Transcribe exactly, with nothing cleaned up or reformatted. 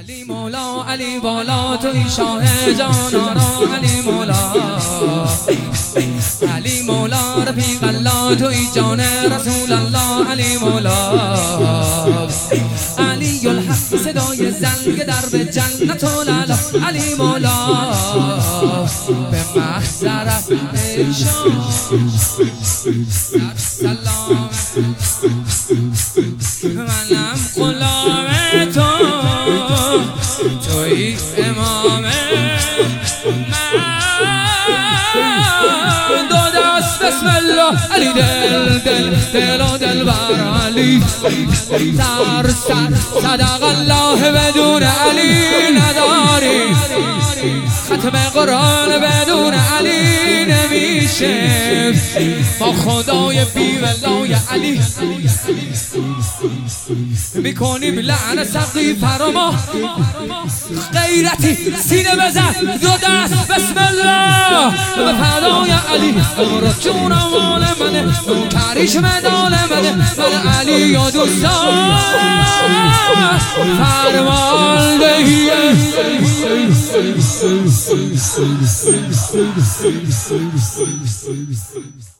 علی مولا علی بالا توی شاه جانانا علی مولا علی مولا رفیق الله توی جان رسول الله علی مولا علی الحق صدای زنگ درب جنت العلا علی مولا به محضرت ایشان در سلام منم غلام تو توی امام من دو دست بسم الله علی دل دل دل و دل بر علی سر سر صدق الله بدون علی نداری ختم قرآن بدون علی نمیشه با خدای بی ولای علی میکنیم لعنت سقی فرما غیرتی سینه بزن دو دست بسم الله به فدای علی امرو جونم مال منه کریش مدال منه من علی و دوستان فرماندهیه